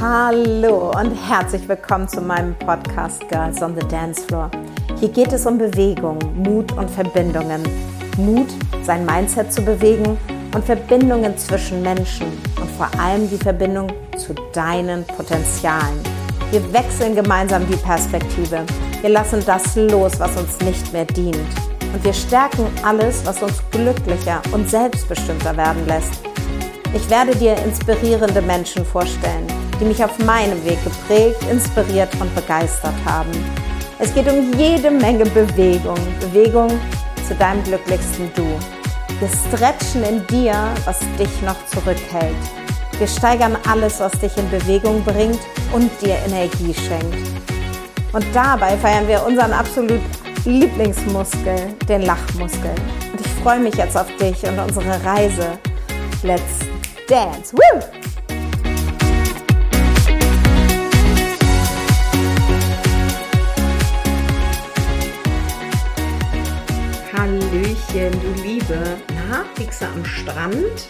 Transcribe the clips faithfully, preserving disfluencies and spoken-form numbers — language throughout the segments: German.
Hallo und herzlich willkommen zu meinem Podcast Girls on the Dance Floor. Hier geht es um Bewegung, Mut und Verbindungen. Mut, sein Mindset zu bewegen und Verbindungen zwischen Menschen und vor allem die Verbindung zu deinen Potenzialen. Wir wechseln gemeinsam die Perspektive. Wir lassen das los, was uns nicht mehr dient. Und wir stärken alles, was uns glücklicher und selbstbestimmter werden lässt. Ich werde dir inspirierende Menschen vorstellen, die mich auf meinem Weg geprägt, inspiriert und begeistert haben. Es geht um jede Menge Bewegung. Bewegung zu deinem glücklichsten Du. Wir stretchen in dir, was dich noch zurückhält. Wir steigern alles, was dich in Bewegung bringt und dir Energie schenkt. Und dabei feiern wir unseren absolut Lieblingsmuskel, den Lachmuskel. Und ich freue mich jetzt auf dich und unsere Reise. Let's dance! Woo! Hallöchen, du Liebe. Na, liegst du am Strand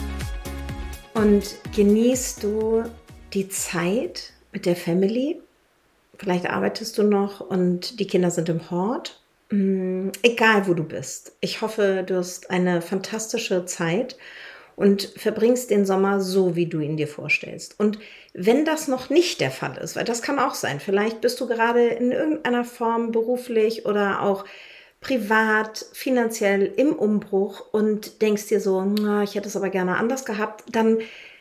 und genießt du die Zeit mit der Family? Vielleicht arbeitest du noch und die Kinder sind im Hort. Hm, egal, wo du bist. Ich hoffe, du hast eine fantastische Zeit und verbringst den Sommer so, wie du ihn dir vorstellst. Und wenn das noch nicht der Fall ist, weil das kann auch sein, vielleicht bist du gerade in irgendeiner Form beruflich oder auch privat, finanziell im Umbruch und denkst dir so, na, ich hätte es aber gerne anders gehabt, dann,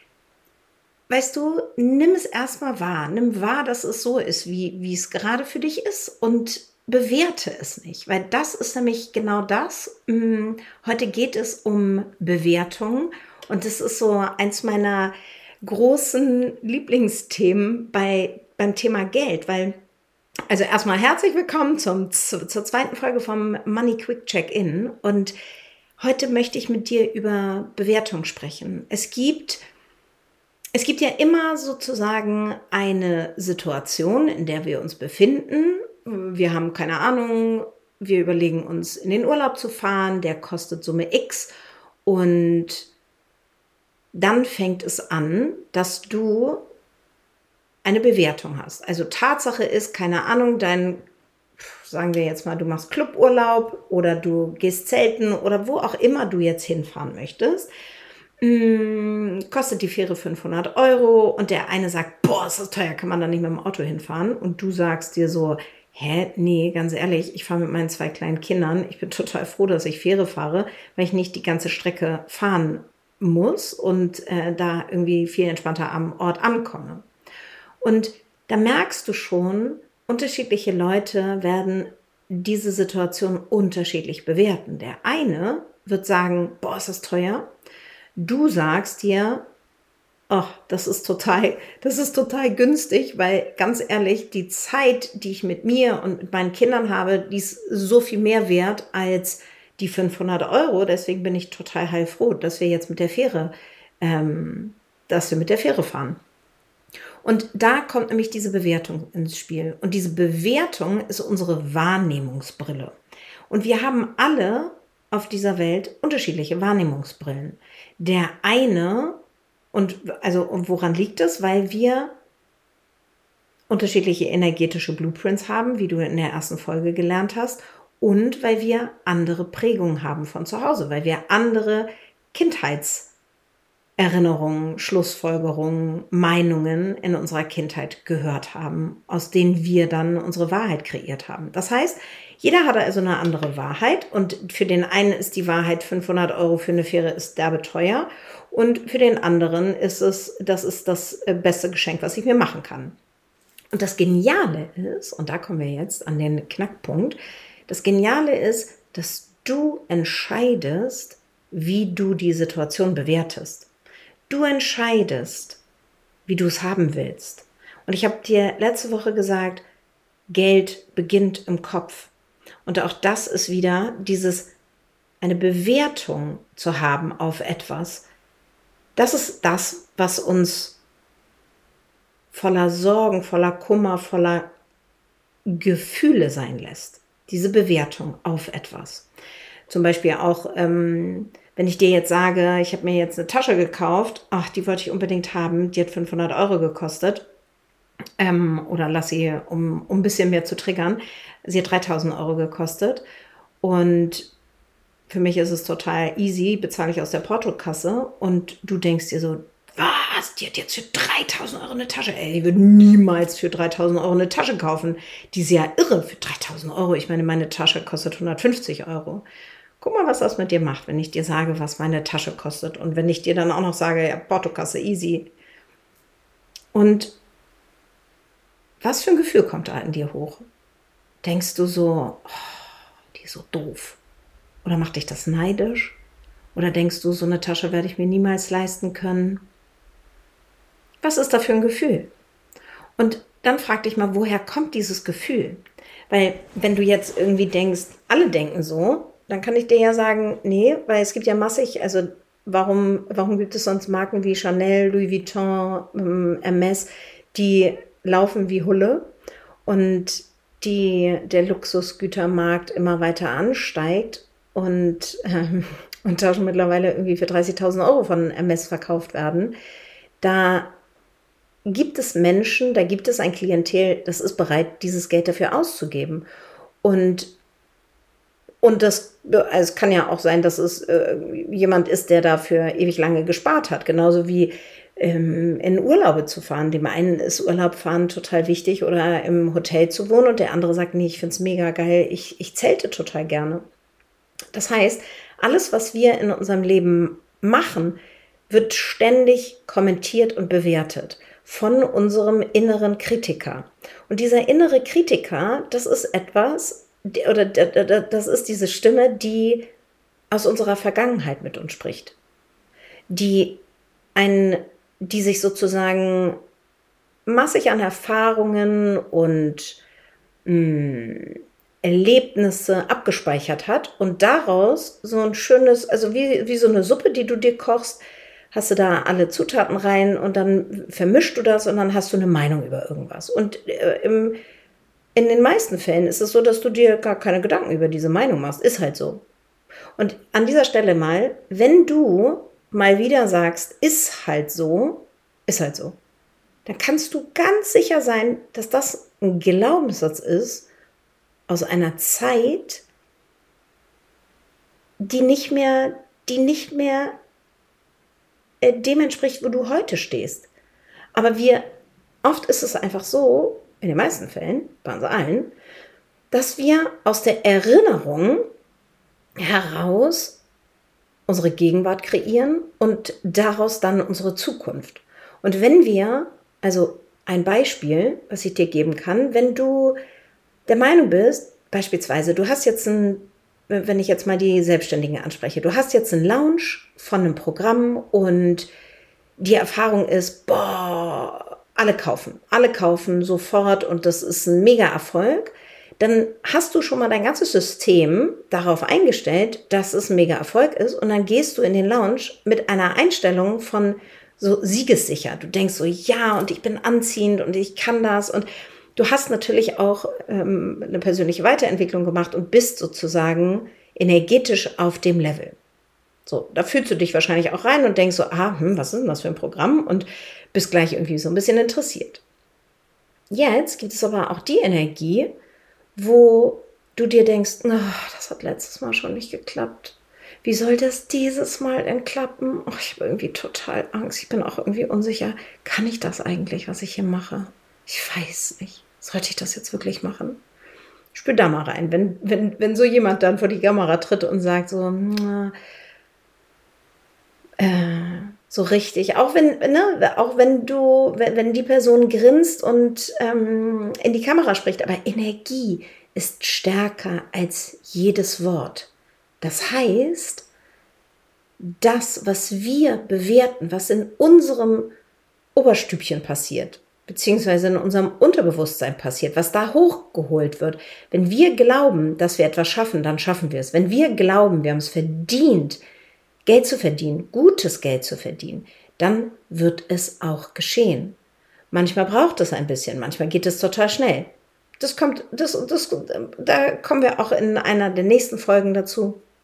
weißt du, nimm es erstmal wahr. Nimm wahr, dass es so ist, wie, wie es gerade für dich ist und bewerte es nicht, weil das ist nämlich genau das. Heute geht es um Bewertung und das ist so eins meiner großen Lieblingsthemen bei, beim Thema Geld, weil also erstmal herzlich willkommen zum, zu, zur zweiten Folge vom Money Quick Check-In und heute möchte ich mit dir über Bewertung sprechen. Es gibt, es gibt ja immer sozusagen eine Situation, in der wir uns befinden. Wir haben keine Ahnung, wir überlegen uns in den Urlaub zu fahren, der kostet Summe X und dann fängt es an, dass du eine Bewertung hast. Also Tatsache ist, keine Ahnung, dein, sagen wir jetzt mal, du machst Cluburlaub oder du gehst zelten oder wo auch immer du jetzt hinfahren möchtest, mh, kostet die Fähre fünfhundert Euro und der eine sagt, boah, ist das teuer, kann man da nicht mit dem Auto hinfahren und du sagst dir so, hä, nee, ganz ehrlich, ich fahre mit meinen zwei kleinen Kindern, ich bin total froh, dass ich Fähre fahre, weil ich nicht die ganze Strecke fahren muss und äh, da irgendwie viel entspannter am Ort ankomme. Und da merkst du schon, unterschiedliche Leute werden diese Situation unterschiedlich bewerten. Der eine wird sagen, boah, ist das teuer. Du sagst dir, ach, das ist total, das ist total günstig, weil ganz ehrlich, die Zeit, die ich mit mir und mit meinen Kindern habe, die ist so viel mehr wert als die fünfhundert Euro. Deswegen bin ich total heilfroh, dass wir jetzt mit der Fähre, ähm, dass wir mit der Fähre fahren. Und da kommt nämlich diese Bewertung ins Spiel. Und diese Bewertung ist unsere Wahrnehmungsbrille. Und wir haben alle auf dieser Welt unterschiedliche Wahrnehmungsbrillen. Der eine, und also und woran liegt es? Weil wir unterschiedliche energetische Blueprints haben, wie du in der ersten Folge gelernt hast, und weil wir andere Prägungen haben von zu Hause, weil wir andere Kindheits Erinnerungen, Schlussfolgerungen, Meinungen in unserer Kindheit gehört haben, aus denen wir dann unsere Wahrheit kreiert haben. Das heißt, jeder hat also eine andere Wahrheit und für den einen ist die Wahrheit fünfhundert Euro für eine Fähre ist derbe teuer und für den anderen ist es, das ist das beste Geschenk, was ich mir machen kann. Und das Geniale ist, und da kommen wir jetzt an den Knackpunkt, das Geniale ist, dass du entscheidest, wie du die Situation bewertest. Du entscheidest, wie du es haben willst. Und ich habe dir letzte Woche gesagt, Geld beginnt im Kopf. Und auch das ist wieder dieses, eine Bewertung zu haben auf etwas. Das ist das, was uns voller Sorgen, voller Kummer, voller Gefühle sein lässt. Diese Bewertung auf etwas. Zum Beispiel auch, ähm, Wenn ich dir jetzt sage, ich habe mir jetzt eine Tasche gekauft, ach, die wollte ich unbedingt haben, die hat fünfhundert Euro gekostet, ähm, oder lass sie, um, um ein bisschen mehr zu triggern, sie hat dreitausend Euro gekostet und für mich ist es total easy, bezahle ich aus der Portokasse und du denkst dir so, was, die hat jetzt für dreitausend Euro eine Tasche, ey, ich würde niemals für dreitausend Euro eine Tasche kaufen, die ist ja irre für dreitausend Euro, ich meine, meine Tasche kostet hundertfünfzig Euro. Guck mal, was das mit dir macht, wenn ich dir sage, was meine Tasche kostet und wenn ich dir dann auch noch sage, ja, Portokasse, easy. Und was für ein Gefühl kommt da in dir hoch? Denkst du so, oh, die ist so doof? Oder macht dich das neidisch? Oder denkst du, so eine Tasche werde ich mir niemals leisten können? Was ist da für ein Gefühl? Und dann frag dich mal, woher kommt dieses Gefühl? Weil wenn du jetzt irgendwie denkst, alle denken so, dann kann ich dir ja sagen, nee, weil es gibt ja massig, also warum, warum gibt es sonst Marken wie Chanel, Louis Vuitton, ähm, Hermès, die laufen wie Hulle und die, der Luxusgütermarkt immer weiter ansteigt und, ähm, und Taschen mittlerweile irgendwie für dreißigtausend Euro von Hermès verkauft werden, da gibt es Menschen, da gibt es ein Klientel, das ist bereit, dieses Geld dafür auszugeben. Und Und das, also es kann ja auch sein, dass es äh, jemand ist, der dafür ewig lange gespart hat. Genauso wie ähm, in Urlaube zu fahren. Dem einen ist Urlaubfahren total wichtig oder im Hotel zu wohnen und der andere sagt, nee, ich finde es mega geil, ich, ich zelte total gerne. Das heißt, alles, was wir in unserem Leben machen, wird ständig kommentiert und bewertet von unserem inneren Kritiker. Und dieser innere Kritiker, das ist etwas, oder das ist diese Stimme, die aus unserer Vergangenheit mit uns spricht, die ein, die sich sozusagen massig an Erfahrungen und mh, Erlebnisse abgespeichert hat und daraus so ein schönes, also wie, wie so eine Suppe, die du dir kochst, hast du da alle Zutaten rein und dann vermischst du das und dann hast du eine Meinung über irgendwas. Und äh, im In den meisten Fällen ist es so, dass du dir gar keine Gedanken über diese Meinung machst. Ist halt so. Und an dieser Stelle mal, wenn du mal wieder sagst, ist halt so, ist halt so, dann kannst du ganz sicher sein, dass das ein Glaubenssatz ist aus einer Zeit, die nicht mehr, die nicht mehr äh, dem entspricht, wo du heute stehst. Aber wir, oft ist es einfach so, in den meisten Fällen, bei uns allen, dass wir aus der Erinnerung heraus unsere Gegenwart kreieren und daraus dann unsere Zukunft. Und wenn wir, also ein Beispiel, was ich dir geben kann, wenn du der Meinung bist, beispielsweise, du hast jetzt ein, wenn ich jetzt mal die Selbstständigen anspreche, du hast jetzt einen Launch von einem Programm und die Erfahrung ist, boah, alle kaufen, alle kaufen sofort und das ist ein Mega-Erfolg, dann hast du schon mal dein ganzes System darauf eingestellt, dass es ein Mega-Erfolg ist und dann gehst du in den Launch mit einer Einstellung von so siegessicher. Du denkst so, ja, und ich bin anziehend und ich kann das und du hast natürlich auch ähm, eine persönliche Weiterentwicklung gemacht und bist sozusagen energetisch auf dem Level. So, da fühlst du dich wahrscheinlich auch rein und denkst so, ah, hm, was ist denn das für ein Programm? Und bist gleich irgendwie so ein bisschen interessiert. Jetzt gibt es aber auch die Energie, wo du dir denkst, oh, das hat letztes Mal schon nicht geklappt. Wie soll das dieses Mal denn klappen? Oh, ich habe irgendwie total Angst. Ich bin auch irgendwie unsicher. Kann ich das eigentlich, was ich hier mache? Ich weiß nicht. Sollte ich das jetzt wirklich machen? Spür da mal rein. Wenn, wenn, wenn so jemand dann vor die Kamera tritt und sagt so, na, äh, so richtig, auch wenn, ne, auch wenn du, wenn, wenn die Person grinst und ähm, in die Kamera spricht, aber Energie ist stärker als jedes Wort. Das heißt, das, was wir bewerten, was in unserem Oberstübchen passiert, beziehungsweise in unserem Unterbewusstsein passiert, was da hochgeholt wird, wenn wir glauben, dass wir etwas schaffen, dann schaffen wir es. Wenn wir glauben, wir haben es verdient, Geld zu verdienen, gutes Geld zu verdienen, dann wird es auch geschehen. Manchmal braucht es ein bisschen, manchmal geht es total schnell. Das kommt, das, das, da kommen wir auch in einer der nächsten Folgen dazu.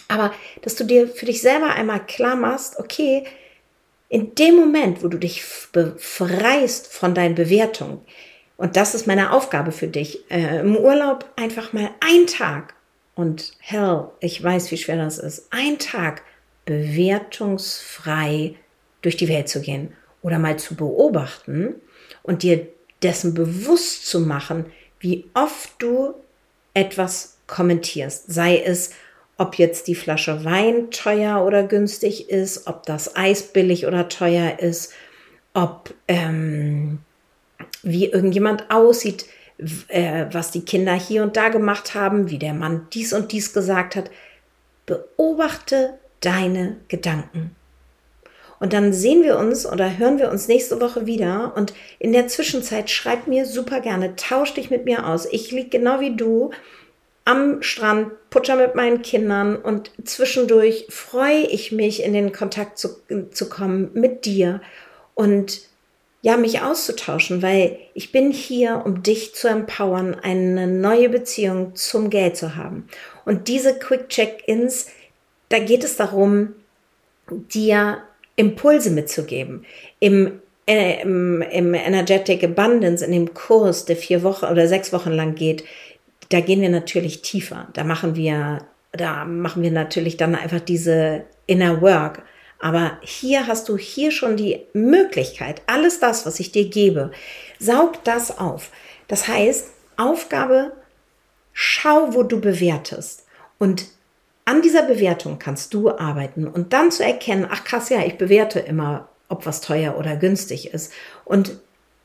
Aber dass du dir für dich selber einmal klar machst, okay, in dem Moment, wo du dich befreist von deinen Bewertungen, und das ist meine Aufgabe für dich, äh, im Urlaub einfach mal einen Tag, und hell, ich weiß, wie schwer das ist, einen Tag bewertungsfrei durch die Welt zu gehen oder mal zu beobachten und dir dessen bewusst zu machen, wie oft du etwas kommentierst, sei es, ob jetzt die Flasche Wein teuer oder günstig ist, ob das Eis billig oder teuer ist, ob ähm, wie irgendjemand aussieht, äh, was die Kinder hier und da gemacht haben, wie der Mann dies und dies gesagt hat. Beobachte deine Gedanken. Und dann sehen wir uns oder hören wir uns nächste Woche wieder. Und in der Zwischenzeit schreib mir super gerne, tausch dich mit mir aus. Ich liege genau wie du am Strand, putscher mit meinen Kindern und zwischendurch freue ich mich, in den Kontakt zu, zu kommen mit dir und ja, mich auszutauschen, weil ich bin hier, um dich zu empowern, eine neue Beziehung zum Geld zu haben. Und diese Quick Check-ins, da geht es darum, dir Impulse mitzugeben. Im, äh, im, im Energetic Abundance, in dem Kurs, der vier Wochen oder sechs Wochen lang geht, da gehen wir natürlich tiefer. Da machen wir, da machen wir natürlich dann einfach diese Inner Work. Aber hier hast du hier schon die Möglichkeit, alles das, was ich dir gebe, saug das auf. Das heißt, Aufgabe, schau, wo du bewertest. Und an dieser Bewertung kannst du arbeiten und dann zu erkennen, ach krass, ja, ich bewerte immer, ob was teuer oder günstig ist. Und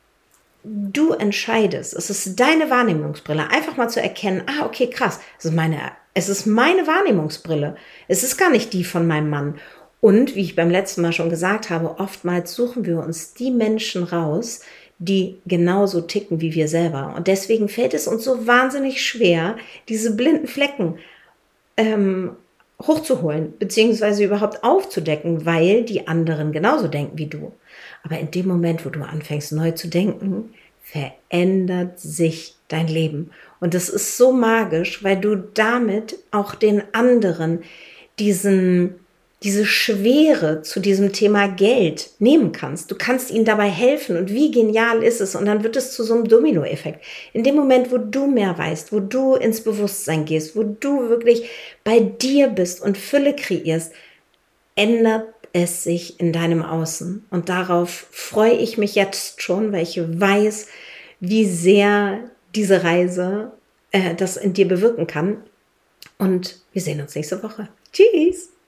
du entscheidest, es ist deine Wahrnehmungsbrille, einfach mal zu erkennen, ah, okay, krass, es ist meine, es ist meine Wahrnehmungsbrille. Es ist gar nicht die von meinem Mann. Und, wie ich beim letzten Mal schon gesagt habe, oftmals suchen wir uns die Menschen raus, die genauso ticken wie wir selber. Und deswegen fällt es uns so wahnsinnig schwer, diese blinden Flecken ähm, hochzuholen, beziehungsweise überhaupt aufzudecken, weil die anderen genauso denken wie du. Aber in dem Moment, wo du anfängst, neu zu denken, verändert sich dein Leben. Und das ist so magisch, weil du damit auch den anderen diesen, diese Schwere zu diesem Thema Geld nehmen kannst. Du kannst ihnen dabei helfen. Und wie genial ist es? Und dann wird es zu so einem Dominoeffekt. In dem Moment, wo du mehr weißt, wo du ins Bewusstsein gehst, wo du wirklich bei dir bist und Fülle kreierst, ändert es sich in deinem Außen. Und darauf freue ich mich jetzt schon, weil ich weiß, wie sehr diese Reise äh, das in dir bewirken kann. Und wir sehen uns nächste Woche. Tschüss!